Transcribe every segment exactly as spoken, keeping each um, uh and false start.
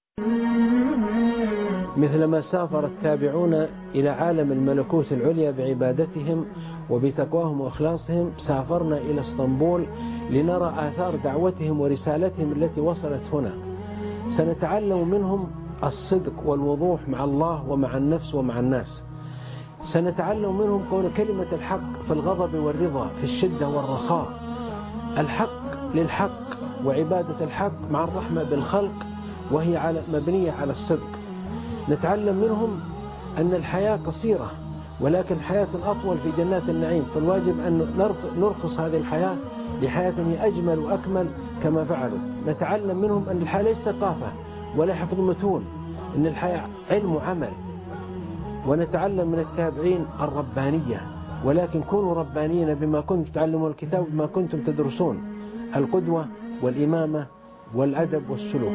مثلما سافر التابعون إلى عالم الملكوت العليا بعبادتهم وبتقواهم وإخلاصهم، سافرنا إلى اسطنبول لنرى آثار دعوتهم ورسالتهم التي وصلت هنا. سنتعلم منهم الصدق والوضوح مع الله ومع النفس ومع الناس. سنتعلم منهم قول كلمة الحق في الغضب والرضا، في الشدة والرخاء، الحق للحق وعبادة الحق مع الرحمة بالخلق وهي على مبنية على الصدق. نتعلم منهم أن الحياة قصيرة ولكن حياة أطول في جنات النعيم، فالواجب أن نرخص هذه الحياة لحياة هي أجمل وأكمل كما فعلوا. نتعلم منهم أن الحياة ليست ثقافة ولا حفظ متون، إن الحياة علم وعمل. ونتعلم من التابعين الربانية، ولكن كونوا ربانيين بما كنتم تعلمون الكتاب بما كنتم تدرسون، القدوة والإمامة والأدب والسلوك.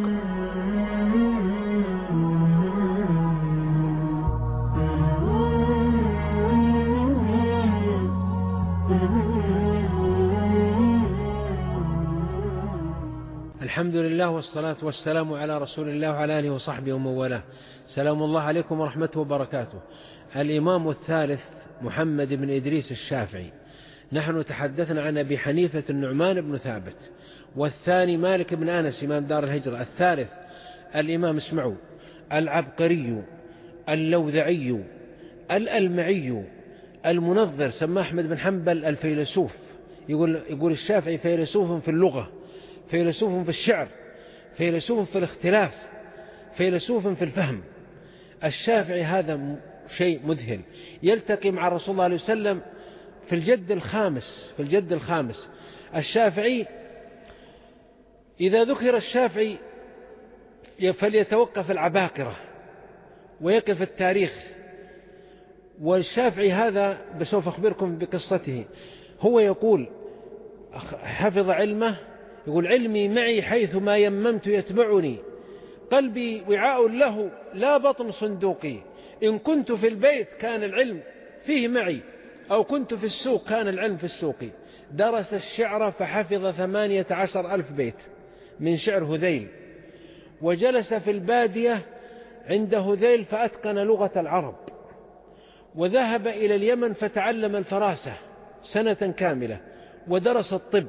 الحمد لله والصلاة والسلام على رسول الله وعلى آله وصحبه ومن والاه. سلام الله عليكم ورحمته وبركاته. الإمام الثالث محمد بن إدريس الشافعي. نحن تحدثنا عن أبي حنيفة النعمان بن ثابت، والثاني مالك بن أنس إمام دار الهجرة، الثالث الإمام اسمعوا العبقري اللوذعي الألمعي المنظر، سماه أحمد بن حنبل الفيلسوف. يقول, يقول الشافعي فيلسوف في اللغة، فيلسوف في الشعر، فيلسوف في الاختلاف، فيلسوف في الفهم. الشافعي هذا شيء مذهل، يلتقي مع الرسول صلى الله عليه وسلم في الجد الخامس في الجد الخامس. الشافعي إذا ذكر الشافعي فليتوقف العباقرة ويقف التاريخ. والشافعي هذا بسوف أخبركم بقصته. هو يقول حفظ علمه، يقول علمي معي حيث ما يممت يتبعني، قلبي وعاء له لا بطن صندوقي، إن كنت في البيت كان العلم فيه معي، أو كنت في السوق كان العلم في السوق. درس الشعر فحفظ ثمانية عشر ألف بيت من شعر هذيل، وجلس في البادية عند هذيل فأتقن لغة العرب، وذهب إلى اليمن فتعلم الفراسة سنة كاملة، ودرس الطب،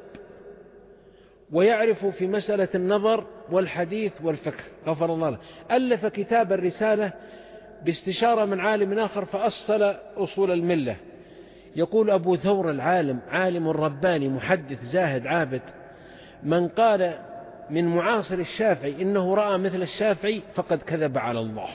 ويعرف في مسألة النظر والحديث والفقه غفر الله له. ألف كتاب الرسالة باستشارة من عالم آخر فأصل أصول الملة. يقول أبو ثور العالم عالم رباني محدث زاهد عابد، من قال من معاصر الشافعي إنه رأى مثل الشافعي فقد كذب على الله.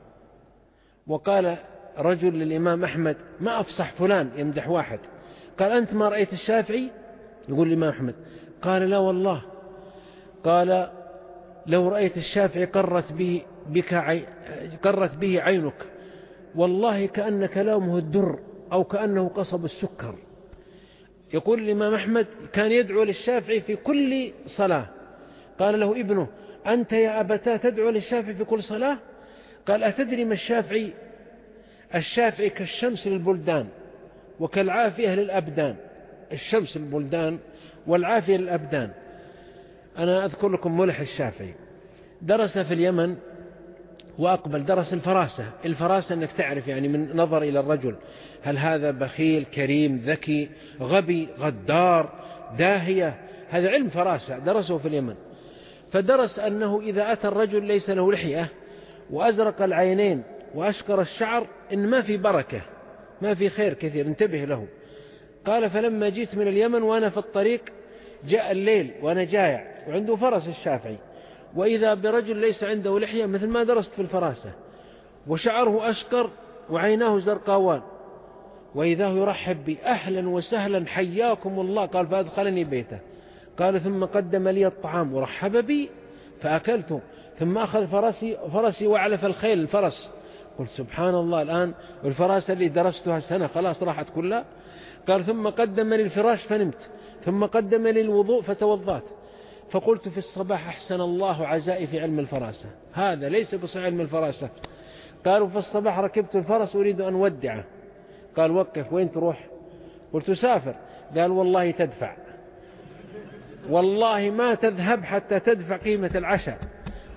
وقال رجل للإمام أحمد ما أفصح فلان، يمدح واحد، قال أنت ما رأيت الشافعي؟ يقول الإمام أحمد قال لا والله. قال لو رأيت الشافعي قرت به بك عي... قرت به عينك، والله كأن كلامه الدر أو كأنه قصب السكر. يقول الإمام أحمد كان يدعو للشافعي في كل صلاة. قال له ابنه أنت يا أبتاه تدعو للشافعي في كل صلاة؟ قال أتدري ما الشافعي؟ الشافعي كالشمس للبلدان وكالعافية للأبدان. الشمس للبلدان والعافية للأبدان. أنا أذكر لكم ملح الشافعي. درس في اليمن وأقبل، درس الفراسة. الفراسة أنك تعرف يعني من نظر إلى الرجل هل هذا بخيل كريم ذكي غبي غدار داهية، هذا علم فراسة درسه في اليمن. فدرس أنه إذا أتى الرجل ليس له لحية وأزرق العينين وأشقر الشعر إن ما في بركة، ما في خير كثير، انتبه له. قال فلما جيت من اليمن وأنا في الطريق جاء الليل وأنا جائع وعنده فرس الشافعي، وإذا برجل ليس عنده لحية مثل ما درست في الفراسة، وشعره أشقر وعيناه زرقاوان، وإذا يرحب بي أهلا وسهلا حياكم الله. قال فأدخلني بيته. قال ثم قدم لي الطعام ورحب بي فأكلته، ثم أخذ فرسي, فرسي وعلف الخيل الفرس. قلت سبحان الله، الآن والفراسة اللي درستها سنة خلاص راحت كلها. قال ثم قدم لي الفراش فنمت، ثم قدم لي الوضوء فتوضأت. فقلت في الصباح أحسن الله عزائي في علم الفراسة، هذا ليس بصحيح علم الفراسة. قالوا في الصباح ركبت الفرس أريد أن ودعه. قال وقف، وين تروح؟ قلت سافر. قال والله تدفع، والله ما تذهب حتى تدفع قيمة العشاء،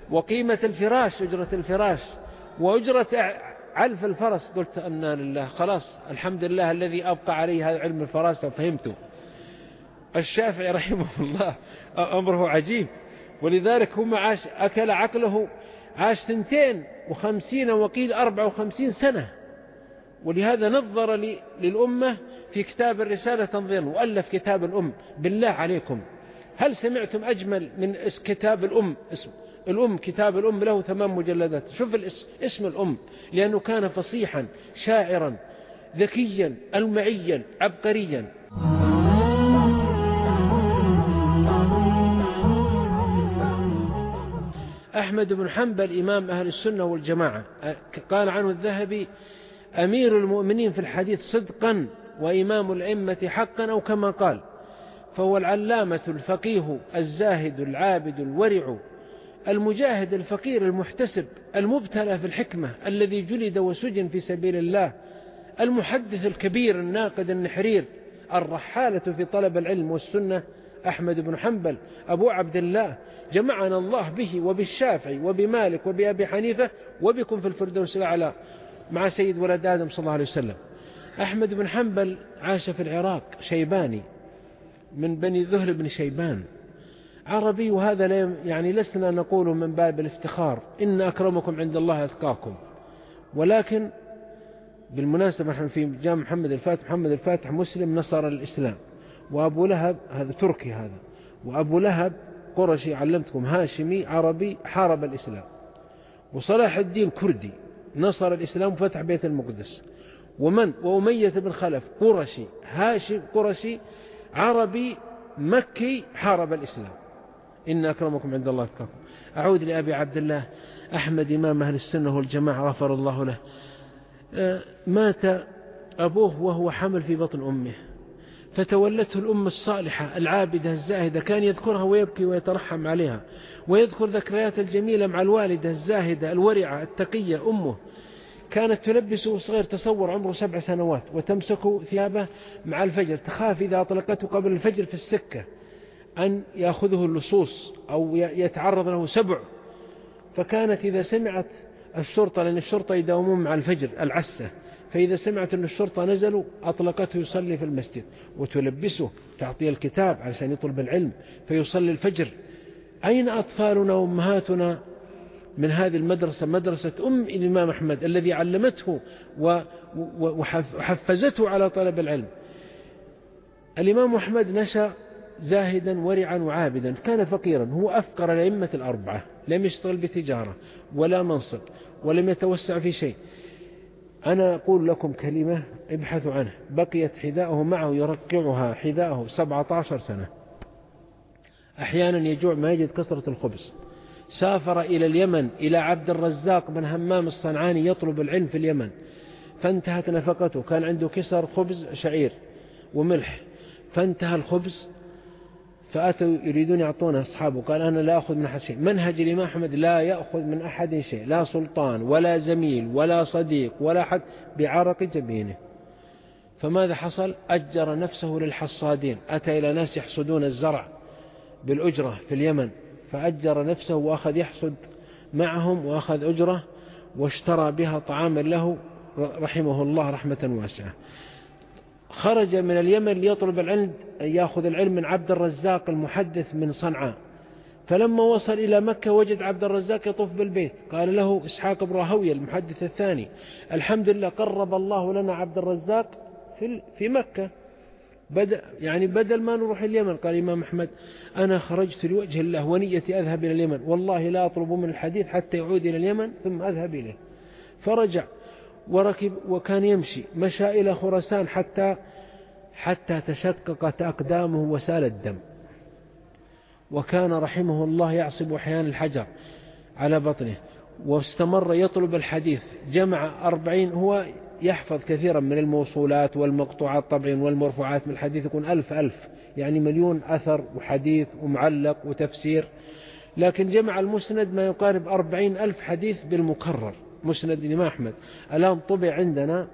وقيمة الفراش، أجرة الفراش، وأجرة علف الفرس. قلت أن لله، خلاص الحمد لله الذي أبقى عليه هذا علم الفراسة فهمته. الشافعي رحمه الله أمره عجيب، ولذلك هم عاش أكل عقله، عاش ثنتين وخمسين وقيل أربع وخمسين سنة، ولهذا نظر للأمة في كتاب الرسالة تنظيرا، وألف كتاب الأم. بالله عليكم هل سمعتم أجمل من كتاب الأم؟ اسم الأم، كتاب الأم له ثمان مجلدات. شوف الاسم، اسم الأم، لأنه كان فصيحا شاعرا ذكيا ألمعيا عبقريا. أحمد بن حنبل إمام أهل السنة والجماعة، قال عنه الذهبي: أمير المؤمنين في الحديث صدقا وإمام الأئمة حقا، أو كما قال. فهو العلامة الفقيه الزاهد العابد الورع المجاهد الفقير المحتسب المبتلى في الحكمة الذي جلد وسجن في سبيل الله، المحدث الكبير الناقد النحرير، الرحالة في طلب العلم والسنة، أحمد بن حنبل أبو عبد الله، جمعنا الله به وبالشافعي وبمالك وبأبي حنيفة وبكم في الفردوس الأعلى مع سيد ولد آدم صلى الله عليه وسلم. أحمد بن حنبل عاش في العراق، شيباني من بني ذهل بن شيبان، عربي، وهذا لا يعني لسنا نقوله من باب الافتخار، إن أكرمكم عند الله أتقاكم. ولكن بالمناسبة نحن في جامع محمد الفاتح، محمد الفاتح مسلم نصر الإسلام، وأبو لهب هذا تركي هذا، وأبو لهب قرشي علمتكم هاشمي عربي حارب الإسلام، وصلاح الدين كردي نصر الإسلام وفتح بيت المقدس، ومن وأمية بن خلف قرشي هاشم قرشي عربي مكي حارب الإسلام. إن أكرمكم عند الله أتقاكم. أعود لأبي عبد الله أحمد إمام أهل السنة والجماعة غفر الله له. مات أبوه وهو حمل في بطن أمه، فتولته الأم الصالحة العابدة الزاهدة، كان يذكرها ويبكي ويترحم عليها، ويذكر ذكريات الجميلة مع الوالدة الزاهدة الورعة التقية أمه. كانت تلبسه صغير، تصور عمره سبع سنوات، وتمسك ثيابه مع الفجر، تخاف إذا أطلقته قبل الفجر في السكة أن يأخذه اللصوص أو يتعرض له سبع. فكانت إذا سمعت الشرطة، لأن الشرطة يداومون مع الفجر العسة، فإذا سمعت أن الشرطة نزلوا أطلقته يصلي في المسجد، وتلبسه تعطيه الكتاب علشان يطلب العلم فيصلي الفجر. أين أطفالنا وأمهاتنا من هذه المدرسة، مدرسة أم الإمام أحمد الذي علمته وحفزته على طلب العلم؟ الإمام أحمد نشأ زاهدا ورعا وعابدا، كان فقيرا، هو أفقر الأئمة الأربعة، لم يشتغل بتجارة ولا منصب ولم يتوسع في شيء. أنا أقول لكم كلمة ابحثوا عنه، بقيت حذاءه معه يرقعها حذاءه سبعة عشر سنة، أحيانا يجوع ما يجد كسرة الخبز. سافر إلى اليمن إلى عبد الرزاق بن همام الصنعاني يطلب العلم في اليمن، فانتهت نفقته، كان عنده كسر خبز شعير وملح، فانتهى الخبز، فأتوا يريدون يعطونه أصحابه، قال أنا لا أخذ من أحد شيء. منهج الإمام أحمد لا يأخذ من أحد شيء، لا سلطان ولا زميل ولا صديق ولا حد، بعرق جبينه. فماذا حصل؟ أجر نفسه للحصادين، أتى إلى ناس يحصدون الزرع بالأجرة في اليمن، فأجر نفسه وأخذ يحصد معهم وأخذ أجرة، واشترى بها طعاما له رحمه الله رحمة واسعة. خرج من اليمن ليطلب العلم، يأخذ العلم من عبد الرزاق المحدث من صنعاء، فلما وصل إلى مكة وجد عبد الرزاق يطوف بالبيت، قال له إسحاق بن راهويه المحدث الثاني: الحمد لله قرب الله لنا عبد الرزاق في في مكة، بدأ يعني بدل ما نروح اليمن. قال الإمام أحمد: أنا خرجت لوجه الله ونيتي أذهب إلى اليمن، والله لا أطلب من الحديث حتى يعود إلى اليمن ثم أذهب إليه. فرجع وركب وكان يمشي، مشى إلى خراسان حتى حتى تشققت أقدامه وسال الدم، وكان رحمه الله يعصب أحيانا الحجر على بطنه، واستمر يطلب الحديث، جمع أربعين، هو يحفظ كثيرا من الموصولات والمقطوعات طبعا والمرفوعات من الحديث، يكون ألف ألف يعني مليون أثر وحديث ومعلق وتفسير، لكن جمع المسند ما يقارب أربعين ألف حديث بالمكرر، مسند الإمام أحمد. الآن طبع عندنا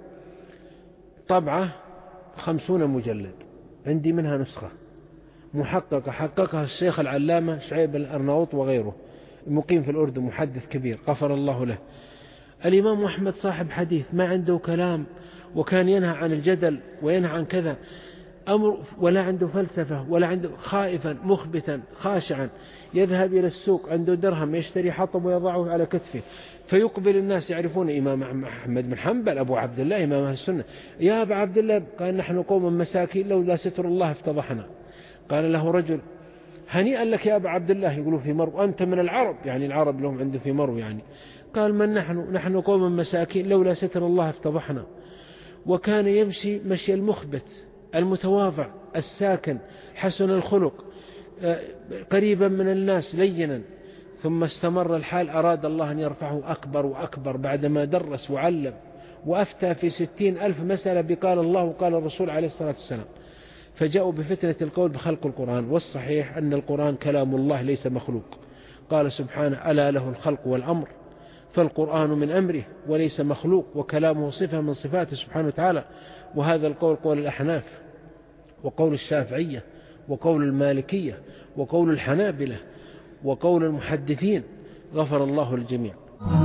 طبعة خمسون مجلد، عندي منها نسخة محققة حققها الشيخ العلامة شعيب الأرناؤوط وغيره، مقيم في الأردن، محدث كبير غفر الله له. الإمام أحمد صاحب حديث ما عنده كلام، وكان ينهى عن الجدل وينهى عن كذا أمر، ولا عنده فلسفة ولا عنده، خائفا مخبتا خاشعا، يذهب إلى السوق عنده درهم يشتري حطب ويضعه على كتفه، فيقبل الناس يعرفون إمام أحمد بن حنبل أبو عبد الله إمام أهل السنة. يا أبا عبد الله، قال نحن قوم مساكين لولا ستر الله افتضحنا. قال له رجل هنيئا لك يا أبا عبد الله، يقولوا في مرو، أنت من العرب، يعني العرب لهم عنده في مرو يعني. قال من نحن؟ نحن قوم مساكين لولا ستر الله افتضحنا. وكان يمشي مشي المخبت المتواضع الساكن حسن الخلق، قريبا من الناس لينا. ثم استمر الحال، أراد الله أن يرفعه أكبر وأكبر بعدما درس وعلم وأفتى في ستين ألف مسألة بقال الله وقال الرسول عليه الصلاة والسلام. فجاءوا بفتنة القول بخلق القرآن، والصحيح أن القرآن كلام الله ليس مخلوق. قال سبحانه ألا له الخلق والأمر، فالقرآن من أمره وليس مخلوق، وكلامه صفة من صفاته سبحانه وتعالى. وهذا القول قول الأحناف، وقول الشافعية، وقول المالكية، وقول الحنابلة، وقول المحدثين غفر الله الجميع.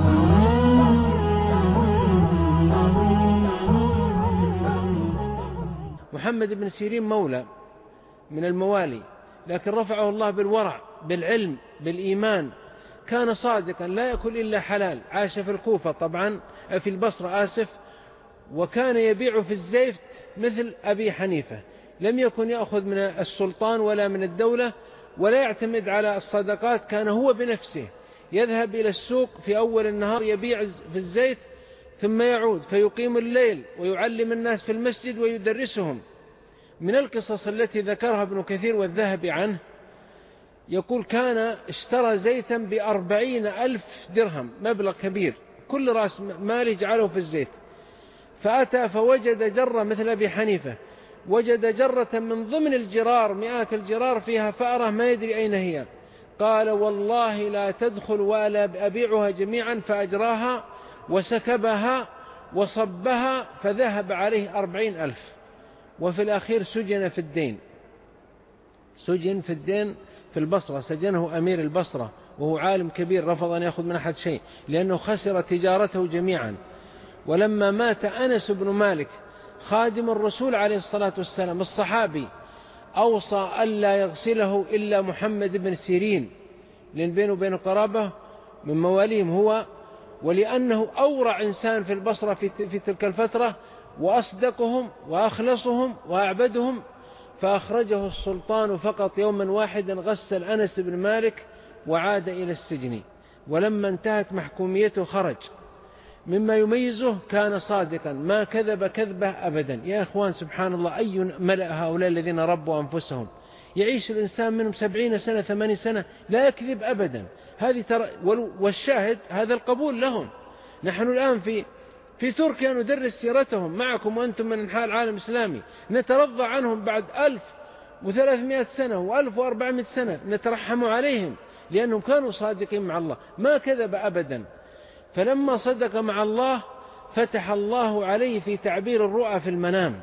محمد بن سيرين مولى من الموالي، لكن رفعه الله بالورع بالعلم بالإيمان. كان صادقا لا يأكل إلا حلال، عاش في الكوفة طبعا في البصرة آسف، وكان يبيع في الزيت مثل أبي حنيفة، لم يكن يأخذ من السلطان ولا من الدولة ولا يعتمد على الصدقات. كان هو بنفسه يذهب إلى السوق في أول النهار يبيع في الزيت، ثم يعود فيقيم الليل ويعلم الناس في المسجد ويدرسهم. من القصص التي ذكرها ابن كثير والذهبي عنه، يقول كان اشترى زيتا بأربعين ألف درهم، مبلغ كبير، كل رأس مال جعله في الزيت. فأتى فوجد جرة مثل أبي حنيفة، وجد جرة من ضمن الجرار، مئات الجرار فيها فأرة ما يدري أين هي. قال والله لا تدخل ولا أبيعها جميعا، فأجراها وسكبها وصبها، فذهب عليه أربعين ألف. وفي الأخير سجن في الدين، سجن في الدين في البصرة، سجنه أمير البصرة وهو عالم كبير، رفض أن يأخذ من أحد شيء لأنه خسر تجارته جميعا. ولما مات أنس بن مالك خادم الرسول عليه الصلاة والسلام الصحابي، أوصى ألا يغسله إلا محمد بن سيرين، لأن بينه وبين قرابة من مواليهم هو، ولأنه أورع إنسان في البصرة في تلك الفترة، وأصدقهم وأخلصهم وأعبدهم. فأخرجه السلطان فقط يوما واحدا، غسل أنس بن مالك وعاد إلى السجن. ولما انتهت محكوميته خرج. مما يميزه كان صادقا ما كذب كذبة أبدا. يا إخوان سبحان الله، أي ملأ هؤلاء الذين ربوا أنفسهم، يعيش الإنسان منهم سبعين سنة ثمانين سنة لا يكذب أبدا. هذه ترى، والشاهد هذا القبول لهم. نحن الآن في في تركيا ندرس سيرتهم معكم وأنتم من أنحاء العالم الإسلامي، نترضى عنهم بعد ألف وثلاثمائة سنة وألف وأربعمائة سنة، نترحم عليهم لأنهم كانوا صادقين مع الله، ما كذب أبدا. فلما صدق مع الله فتح الله عليه في تعبير الرؤى في المنام.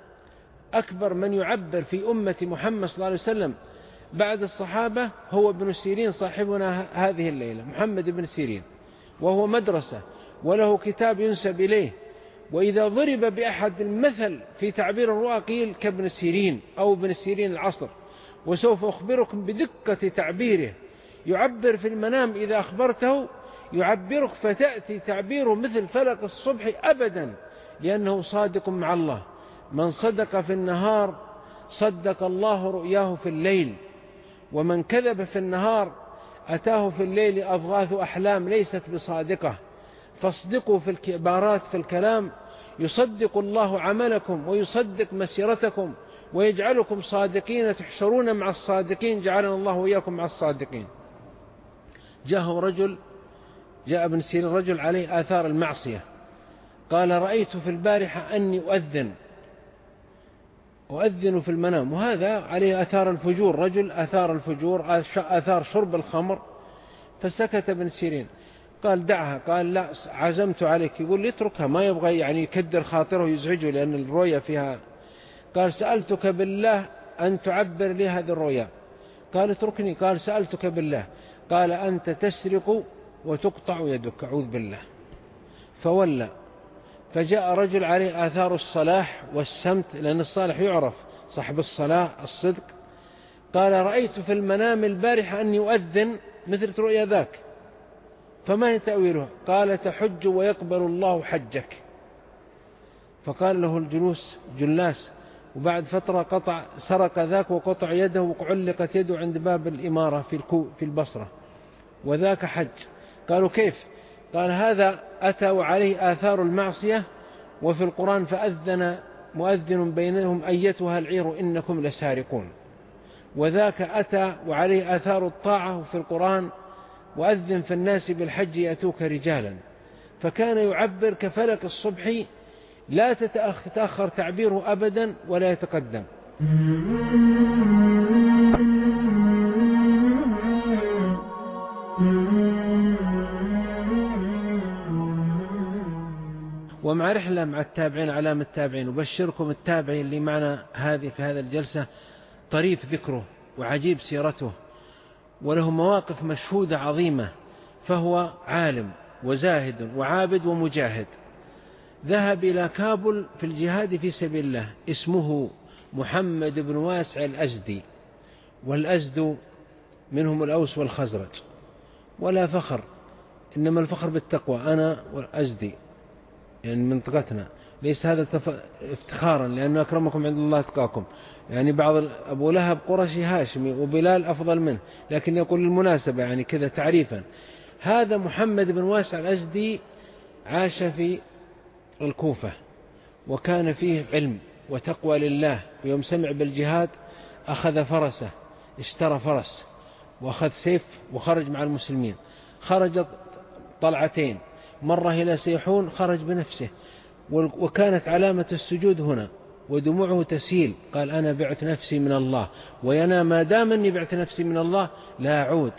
أكبر من يعبر في أمة محمد صلى الله عليه وسلم بعد الصحابة هو ابن سيرين صاحبنا هذه الليلة، محمد بن سيرين، وهو مدرسة وله كتاب ينسب إليه. وإذا ضرب بأحد المثل في تعبير الرؤى قيل كابن سيرين أو ابن سيرين العصر. وسوف أخبركم بدقة تعبيره. يعبر في المنام إذا أخبرته يعبرك فتأتي تعبيره مثل فلق الصبح أبدا، لأنه صادق مع الله. من صدق في النهار صدق الله رؤياه في الليل، ومن كذب في النهار أتاه في الليل أضغاث أحلام ليست بصادقة. فاصدقوا في الكبارات في الكلام، يصدق الله عملكم ويصدق مسيرتكم ويجعلكم صادقين، تحشرون مع الصادقين، جعلنا الله وإياكم مع الصادقين. جاءه رجل، جاء ابن سيرين رجل عليه آثار المعصية، قال رأيت في البارحة أني أؤذن أؤذن في المنام، وهذا عليه آثار الفجور، رجل آثار الفجور، آثار شرب الخمر. فسكت ابن سيرين، قال دعها، قال لا عزمت عليك. يقول لي اتركها، ما يبغى يعني يكدر خاطره ويزعجه لأن الرؤيا فيها. قال سألتك بالله أن تعبر لي هذه الرؤيا. قال اتركني. قال سألتك بالله. قال أنت تسرق وتقطع يدك، أعوذ بالله. فولى، فجاء رجل عليه آثار الصلاح والسمت، لأن الصالح يعرف صاحب الصلاة الصدق. قال رأيت في المنام البارحة أن يؤذن مثل رؤيا ذاك، فما هي تأويله؟ قال تحج ويقبل الله حجك. فقال له الجلوس جلاس، وبعد فترة قطع سرق ذاك وقطع يده وعلقت يده عند باب الإمارة في في البصرة، وذاك حج. قالوا كيف؟ قال هذا أتى وعليه آثار المعصية، وفي القرآن فأذن مؤذن بينهم أيتها العير إنكم لسارقون. وذاك أتى وعليه آثار الطاعة، وفي القرآن وأذن في الناس بالحج يأتوك رجالا. فكان يعبر كفلك الصبح، لا تتأخر تعبيره أبدا ولا يتقدم. ومع رحلة مع التابعين علامة التابعين، وبشركم التابعين اللي معنا هذه في هذا الجلسة طريف ذكره وعجيب سيرته، وله مواقف مشهودة عظيمة. فهو عالم وزاهد وعابد ومجاهد، ذهب إلى كابل في الجهاد في سبيل الله. اسمه محمد بن واسع الأزدي، والأزد منهم الأوس والخزرج، ولا فخر، إنما الفخر بالتقوى. أنا والأزدي يعني منطقتنا، ليس هذا افتخارا، لأنه أكرمكم عند الله أتقاكم. يعني بعض أبو لهب قرشي هاشمي وبلال أفضل منه، لكن يقول المناسبة يعني كذا تعريفا. هذا محمد بن واسع الأزدي عاش في الكوفة، وكان فيه علم وتقوى لله. ويوم سمع بالجهاد أخذ فرسه، اشترى فرس وأخذ سيف وخرج مع المسلمين. خرج طلعتين، مرة إلى سيحون خرج بنفسه، وكانت علامة السجود هنا، ودموعه تسيل. قال أنا بعت نفسي من الله، وينا ما دام أني بعت نفسي من الله لا أعود.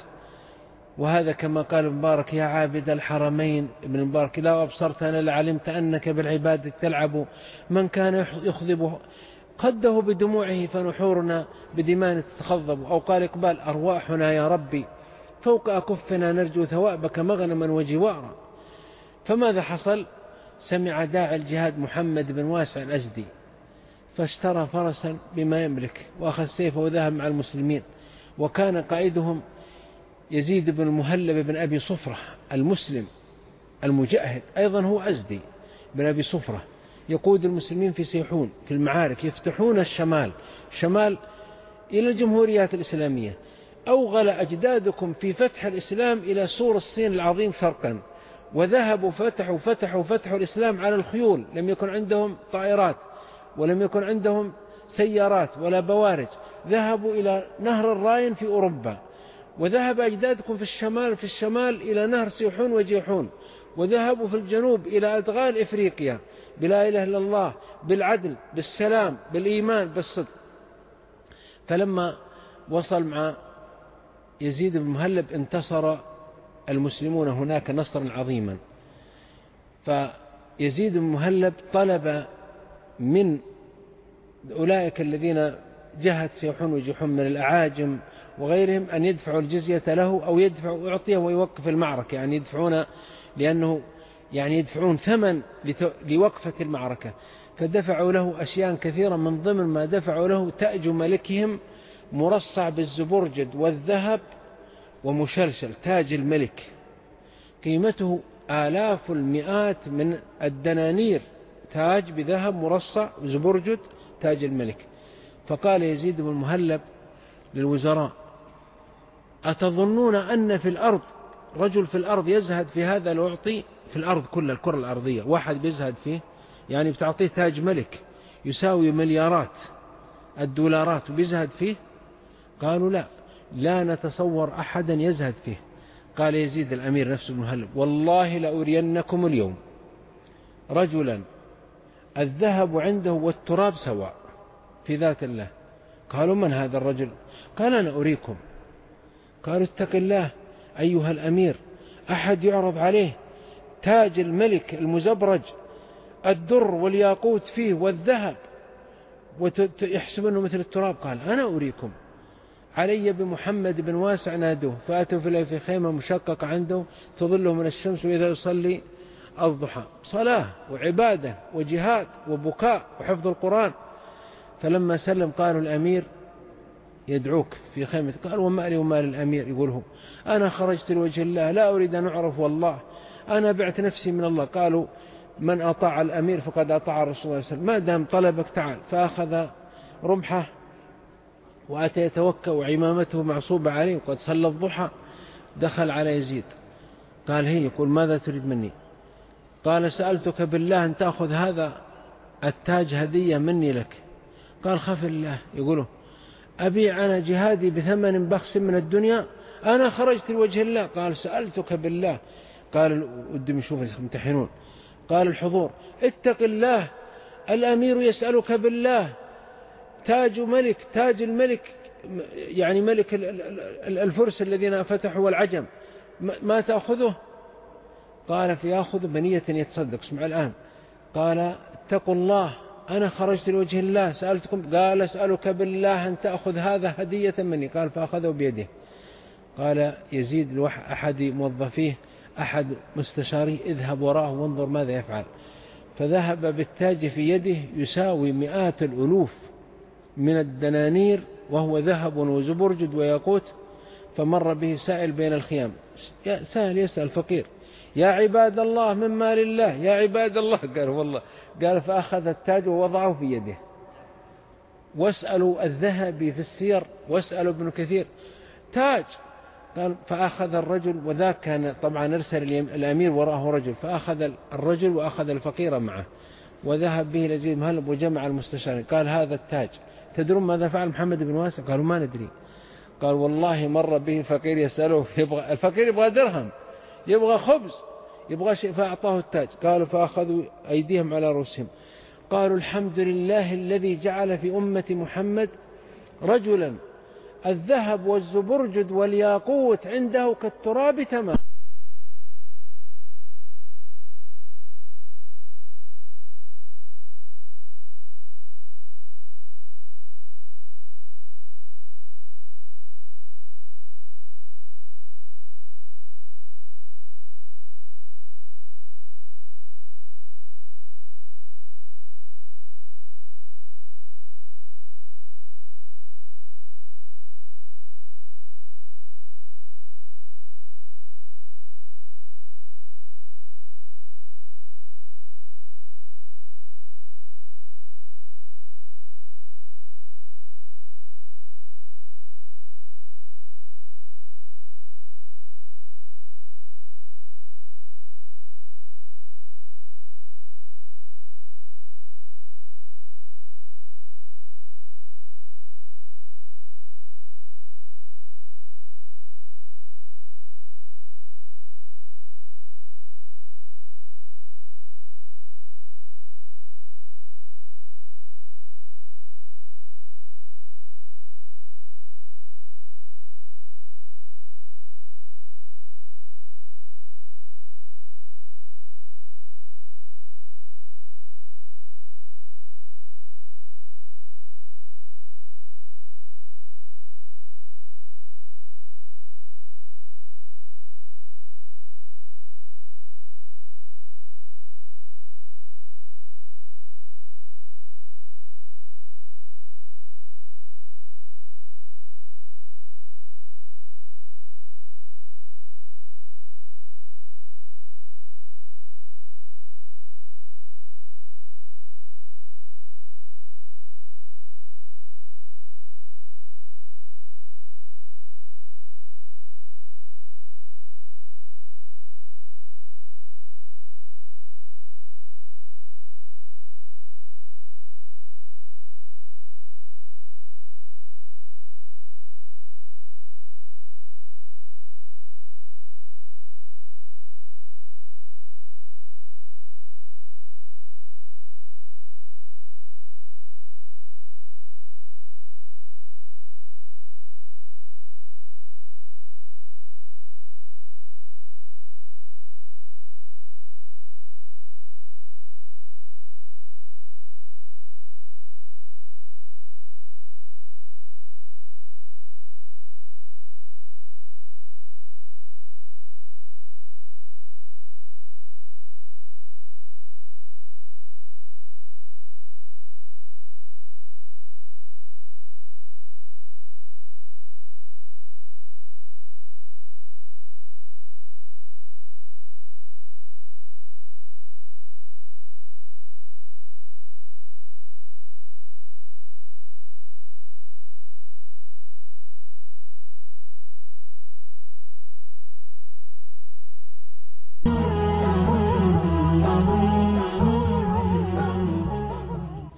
وهذا كما قال مبارك يا عابد الحرمين، ابن مبارك لا أبصرت أنا لعلمت أنك بالعبادة تلعب. من كان يخضب قده بدموعه فنحورنا بدمان تتخضب. أو قال إقبال أرواحنا يا ربي فوق أكفنا نرجو ثوابك مغنما وجوارا. فماذا حصل؟ سمع داعي الجهاد محمد بن واسع الأزدي، فاشترى فرسا بما يملك وأخذ سيفه وذهب مع المسلمين. وكان قائدهم يزيد بن المهلب بن أبي صفرة المسلم المجاهد، أيضا هو أزدي بن أبي صفرة، يقود المسلمين في سيحون في المعارك، يفتحون الشمال شمال إلى الجمهوريات الإسلامية. أوغل أجدادكم في فتح الإسلام إلى سور الصين العظيم شرقا، وذهبوا فتحوا فتحوا فتحوا الإسلام على الخيول. لم يكن عندهم طائرات، ولم يكن عندهم سيارات ولا بوارج. ذهبوا إلى نهر الراين في أوروبا، وذهب أجدادكم في الشمال في الشمال إلى نهر سيحون وجيحون، وذهبوا في الجنوب إلى أدغال إفريقيا بلا إله إلا الله، بالعدل، بالسلام، بالإيمان، بالصدق. فلما وصل مع يزيد بن مهلب انتصر المسلمون هناك نصرا عظيما. فيزيد بن مهلب طلب من أولئك الذين جهت سيحون وجيحون من الأعاجم وغيرهم أن يدفعوا الجزية له، أو يدفعوا أعطيه ويوقف المعركة، يعني يدفعون لأنه يعني يدفعون ثمن لوقفة المعركة. فدفعوا له أشياء كثيرة، من ضمن ما دفعوا له تاج ملكهم مرصع بالزبرجد والذهب ومشلشل، تاج الملك قيمته آلاف المئات من الدنانير، تاج بذهب مرصع زبرجد تاج الملك. فقال يزيد بن المهلب للوزراء أتظنون أن في الأرض رجل في الأرض يزهد في هذا الأعطي؟ في الأرض كل الكرة الأرضية واحد بيزهد فيه؟ يعني بتعطيه تاج ملك يساوي مليارات الدولارات وبيزهد فيه؟ قالوا لا لا نتصور أحدا يزهد فيه. قال يزيد الأمير نفسه بن مهلب والله لأرينكم اليوم رجلا الذهب عنده والتراب سواء في ذات الله. قالوا من هذا الرجل؟ قال أنا أريكم. قالوا اتق الله أيها الأمير، أحد يعرض عليه تاج الملك المزبرج الدر والياقوت فيه والذهب ويحسب أنه مثل التراب؟ قال أنا أريكم. علي بمحمد بن واسع نادوه، فأتوا في في خيمة مشققة عنده تظله من الشمس وإذا يصلي الضحى، صلاة وعبادة وجهاد وبكاء وحفظ القرآن. فلما سلم قالوا الأمير يدعوك في خيمة. قال وما لي وما للأمير؟ يقوله أنا خرجت لوجه الله لا أريد أن أعرف والله، أنا بعت نفسي من الله. قالوا من أطاع الأمير فقد أطاع الرسول صلى الله عليه وسلم، ما دام طلبك تعال. فأخذ رمحه وأتى يتوكأ وعمامته معصوبة عليه وقد صلى الضحى. دخل على يزيد قال هي، يقول ماذا تريد مني؟ قال سألتك بالله أن تأخذ هذا التاج هدية مني لك. قال خف الله. يقوله أبيع أنا جهادي بثمن بخس من الدنيا؟ أنا خرجت لوجه الله. قال سألتك بالله. قال ودهم يشوف يمتحنون. قال الحضور اتق الله، الأمير يسألك بالله، تاج ملك، تاج الملك يعني ملك الفرس الذين فتحوا العجم، ما تأخذه؟ قال فيأخذ بنية يتصدق. اسمع الآن. قال اتقوا الله، أنا خرجت لوجه الله سألتكم. قال أسألك بالله أن تأخذ هذا هدية مني. قال فأخذه بيده. قال يزيد لوح أحد موظفيه أحد مستشاريه اذهب وراه وانظر ماذا يفعل. فذهب بالتاج في يده يساوي مئات الألوف من الدنانير وهو ذهب وزبرجد وياقوت. فمر به سائل بين الخيام، سائل يسأل فقير يا عباد الله من مال الله يا عباد الله. قال والله. قال فأخذ التاج ووضعه في يده. واسألوا الذهبي في السير واسألوا ابن كثير تاج. قال فأخذ الرجل، وذاك كان طبعا ارسل الأمير وراءه رجل، فأخذ الرجل وأخذ الفقير معه وذهب به لزيد مهلب وجمع المستشارين. قال هذا التاج تدرون ماذا فعل محمد بن واسع؟ قالوا ما ندري. قال والله مر به فقير يسأله يبغى، الفقير يبغى درهم يبغى خبز يبغى شيء، فأعطاه التاج. قالوا فأخذوا أيديهم على رؤوسهم. قالوا الحمد لله الذي جعل في أمة محمد رجلا الذهب والزبرجد والياقوت عنده كالتراب تمام.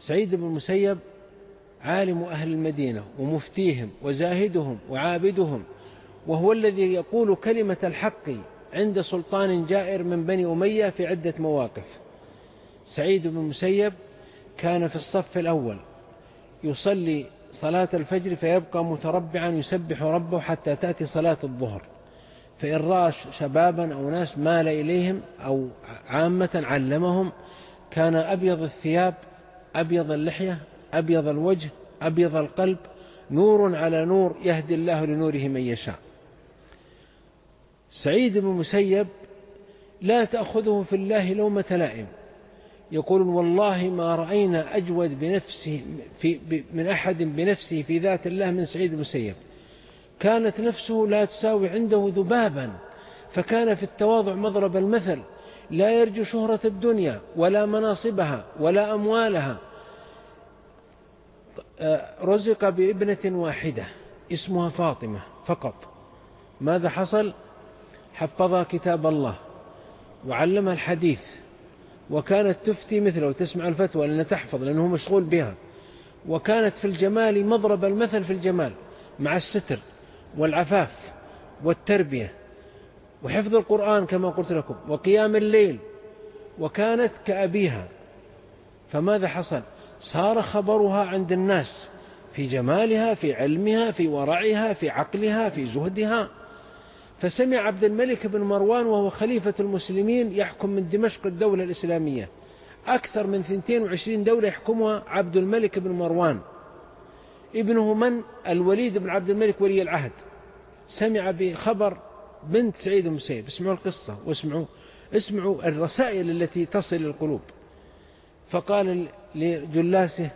سعيد بن المسيب عالم أهل المدينة ومفتيهم وزاهدهم وعابدهم، وهو الذي يقول كلمة الحق عند سلطان جائر من بني أمية في عدة مواقف. سعيد بن المسيب كان في الصف الأول يصلي صلاة الفجر فيبقى متربعا يسبح ربه حتى تأتي صلاة الظهر، فإن رأى شبابا أو ناس مال إليهم أو عامة علمهم، كان أبيض الثياب أبيض اللحية أبيض الوجه أبيض القلب، نور على نور يهدي الله لنوره من يشاء. سعيد بن المسيب لا تأخذه في الله لومة لائم، يقول والله ما رأينا أجود بنفسه في من أحد بنفسه في ذات الله من سعيد بن المسيب، كانت نفسه لا تساوي عنده ذبابا، فكان في التواضع مضرب المثل، لا يرجو شهرة الدنيا ولا مناصبها ولا أموالها. رزق بابنة واحدة اسمها فاطمة فقط، ماذا حصل؟ حفظها كتاب الله وعلمها الحديث، وكانت تفتي مثله وتسمع الفتوى لأنها تحفظ لأنه مشغول بها، وكانت في الجمال مضرب المثل في الجمال مع الستر والعفاف والتربية وحفظ القرآن كما قلت لكم وقيام الليل، وكانت كأبيها. فماذا حصل؟ صار خبرها عند الناس في جمالها في علمها في ورعها في عقلها في زهدها. فسمع عبد الملك بن مروان وهو خليفة المسلمين يحكم من دمشق الدولة الإسلامية، أكثر من اثنتين وعشرين دولة يحكمها عبد الملك بن مروان، ابنه من؟ الوليد بن عبد الملك ولي العهد. سمع بخبر بنت سعيد بن المسيب، اسمعوا القصة واسمعوا اسمعوا الرسائل التي تصل القلوب. فقال لجلاسه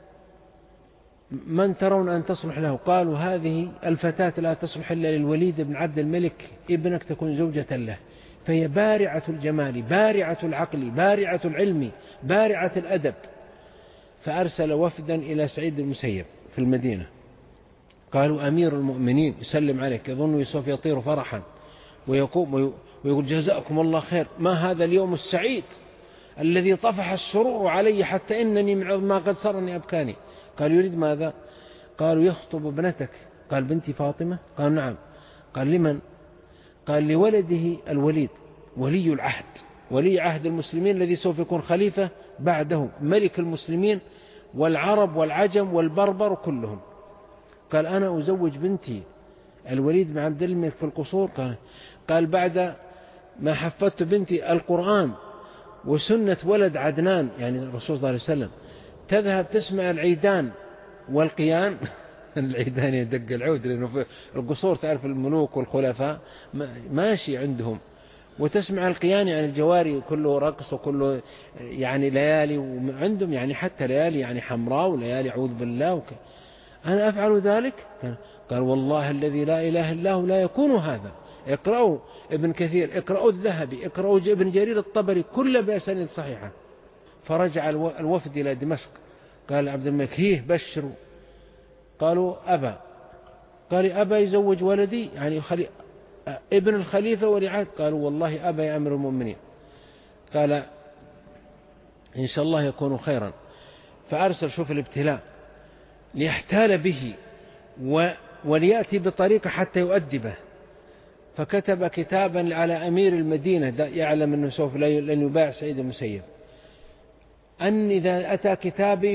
من ترون أن تصلح له؟ قالوا هذه الفتاة لا تصلح إلا للوليد بن عبد الملك ابنك تكون زوجة له، فهي بارعة الجمال بارعة العقل بارعة العلم بارعة الأدب. فأرسل وفدا إلى سعيد بن المسيب في المدينة، قالوا أمير المؤمنين يسلم عليك، يظن سوف يطير فرحا ويقوم ويقول جزاكم الله خير، ما هذا اليوم السعيد الذي طفح السرور علي حتى إنني ما قد سرني أبكاني. قال يريد ماذا؟ قالوا يخطب ابنتك. قال بنتي فاطمة؟ قال نعم. قال لمن؟ قال لولده الوليد ولي العهد، ولي عهد المسلمين الذي سوف يكون خليفة بعده، ملك المسلمين والعرب والعجم والبربر كلهم. قال أنا أزوج بنتي الوليد بن عبد الملك في القصور؟ قال, قال بعد ما حفظت بنتي القرآن وسنة ولد عدنان يعني الرسول صلى الله عليه وسلم، تذهب تسمع العيدان والقيان العيدان يدق العود، لأنه في القصور تعرف الملوك والخلفاء ماشي عندهم، وتسمع القيان يعني الجواري كله رقص وكله يعني ليالي، وعندهم يعني حتى ليالي يعني حمراء وليالي عوذ بالله وك... أنا أفعل ذلك؟ قال والله الذي لا إله إلا هو لا يكون هذا. اقرأوا ابن كثير، اقرأوا الذهبي، اقرأوا ابن جرير الطبري، كل بأسانيد صحيحة. فرجع الوفد إلى دمشق، قال عبد الملك هيه بشروا. قالوا أبا. قال أبا يزوج ولدي يعني خلي... ابن الخليفة ولعهد؟ قالوا والله أبا يا أمير المؤمنين. قال إن شاء الله يكون خيرا. فأرسل شوف الابتلاء ليحتال به و... وليأتي بطريقة حتى يؤدبه. فكتب كتابا على أمير المدينة يعلم أنه سوف لن يباع سعيد بن المسيب، أن إذا أتى كتابي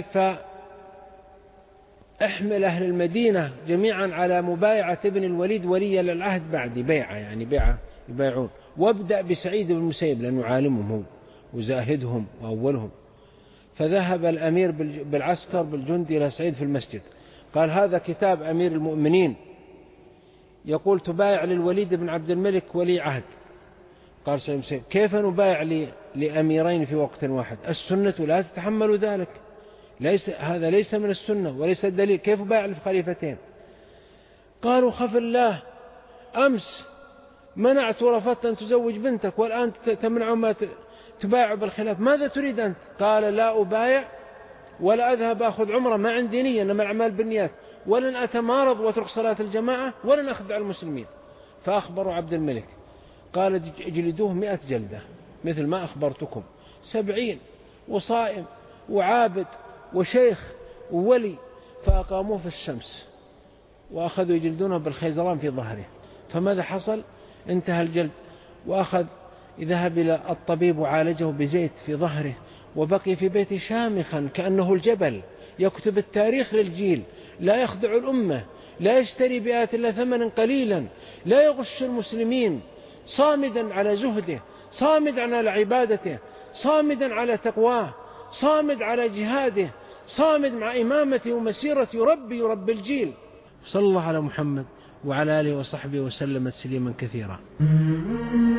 فأحمل أهل المدينة جميعا على مبايعة ابن الوليد ولي للعهد بعد بيعة يعني بيعة يبايعون، وابدأ بسعيد بن المسيب لأنه عالمهم هو وزاهدهم وأولهم. فذهب الأمير بالعسكر بالجند إلى سعيد في المسجد، قال هذا كتاب أمير المؤمنين يقول تبايع للوليد بن عبد الملك ولي عهد. قال سعيد بن المسيب كيف نبايع لأميرين في وقت واحد؟ السنة لا تتحمل ذلك، ليس هذا ليس من السنة وليس الدليل، كيف بايع لخليفتين؟ قالوا خف الله، أمس منعت ورفضت أن تزوج بنتك والآن تمنع ما تبايع بالخلاف، ماذا تريد أنت؟ قال لا أبايع ولا أذهب أخذ عمره، ما عندي نية إنما الأعمال بالنيات، ولن أتمارض واترك صلاة الجماعة ولن أخدع المسلمين. فأخبروا عبد الملك، قال اجلدوه مئة جلدة مثل ما أخبرتكم، سبعين وصائم وعابد وشيخ وولي، فأقاموه في الشمس وأخذوا يجلدونه بالخيزران في ظهره. فماذا حصل؟ انتهى الجلد، وأخذ ذهب إلى الطبيب وعالجه بزيت في ظهره، وبقي في بيته شامخا كأنه الجبل، يكتب التاريخ للجيل، لا يخدع الأمة، لا يشتري بآيات الله ثمنا قليلا، لا يغش المسلمين، صامدا على زهده، صامدا على عبادته، صامدا على تقواه، صامد على جهاده، صامد مع إمامته ومسيرة يربي يربي الجيل. صلى الله على محمد وعلى آله وصحبه وسلم تسليما كثيرا.